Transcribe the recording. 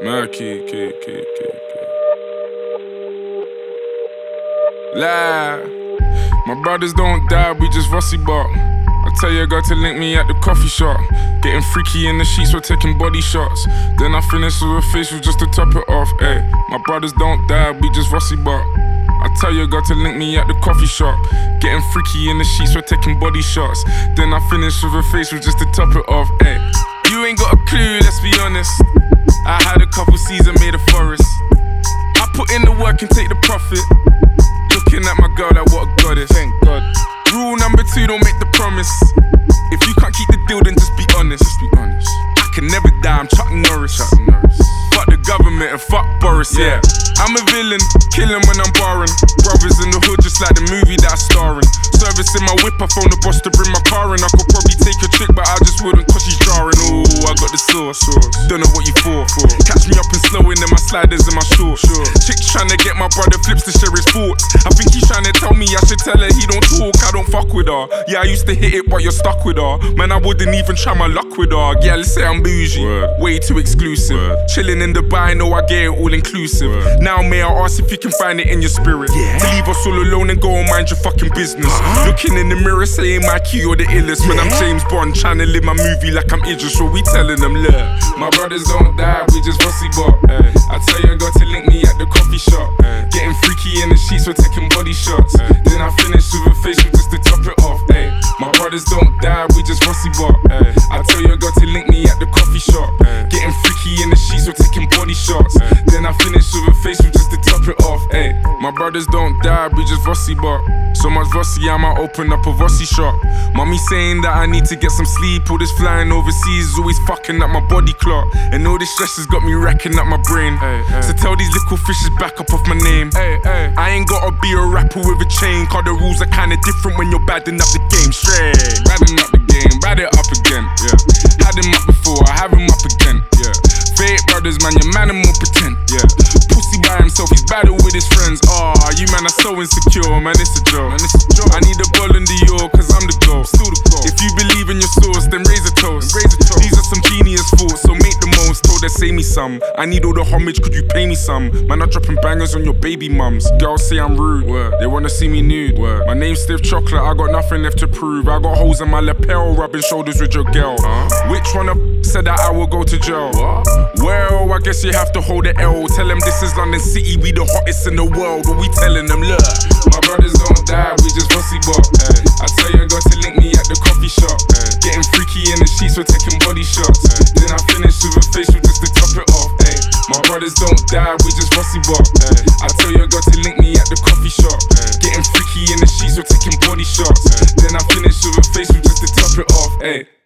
Key. Lie. My brothers don't die, we just rusty bark. I tell your girl to link me at the coffee shop. Getting freaky in the sheets, we're taking body shots. Then I finish with a facial just to top it off. Ay, my brothers don't die, we just rusty bark. I tell your girl to link me at the coffee shop. Getting freaky in the sheets, we're taking body shots. Then I finish with a facial just to top it off. Ay, you ain't got a clue, let's be honest. I had a couple seasons made a forest. I put in the work and take the profit. Looking at my girl like what a goddess. Thank God. Rule number 2, don't make the promise. If you can't keep the deal, then just be honest. I can never die, I'm Chuck Norris. Fuck the government and fuck Boris, yeah. I'm a villain, killing when I'm barring. Brothers in the hood just like the movie that I star in. Service in my whip, I phone the boss to bring my car in. I could probably take a chick, but I just wouldn't cause she's jarring. Ooh, I got the sauce. Don't know what you for. Catch me up and slowing in my sliders and my shorts. Chick's trying to get my brother Flips to share his thoughts. I think he's trying to tell me I should tell her he don't talk, I don't fuck with her. Yeah, I used to hit it, but you're stuck with her. Man, I wouldn't even try my luck with her. Yeah, let's say I'm bougie, way too exclusive. Chilling in Dubai, know I get it all inclusive. Now may I ask if you can find it in your spirit to leave us all alone and go and mind your fucking business. Looking in the mirror saying my key, you're the illest. When I'm James Bond trying to live my movie like I'm Idris, so we telling them, look, my brothers don't die, we just rusty bop. I tell you I got to link me at the coffee shop. Getting freaky in the sheets, we're taking body shots. Then I finish with a facial just to top it off. My brothers don't die, we just rusty bop. I tell you I got to link me at the coffee shop. Getting freaky in the sheets, we're taking body shots. Then I finish with a facial just to top it off. My brothers don't die, we just rusty bop. So much rusty, I might open up a rusty shop. Mommy saying that I need to get some sleep. All this flying overseas is always fucking up my body clock. And all this stress has got me racking up my brain. So tell these little fishes back up off my name. I ain't gotta be a rapper with a chain, cause the rules are kinda different when you're badding up the game. Straight badding up the game, bad it up again. Had him up before, I have him up again. Fake brothers, man, your man and more pretend. Pussy by himself, he's battle with his friends. You man are so insecure, man, it's a joke. I need a ball in the York, cause I'm the GOAT. If you believe in your source, then raise a toast. These are some genius thoughts, so make the most. Told her, say me some. I need all the homage, could you pay me some? Man, I'm dropping bangers on your baby mums. Girls say I'm rude, they wanna see me nude. My name's Stiff Chocolate, I got nothing left to prove. I got holes in my lapel, rubbing shoulders with your girl. Which one of said that I will go to jail? Well, I guess you have to hold the L. Tell them this is London City, we the hottest in the world. What we telling them, look, my brothers don't die, we just rusty bop. I tell you I got to link me at the coffee shop. Getting freaky in the sheets, we're taking body shots. Then I finish with a facial just to top it off. My brothers don't die, we just rusty bop. I tell you I got to link me at the coffee shop. Getting freaky in the sheets, we're taking body shots. Then I finish with a facial just to top it off.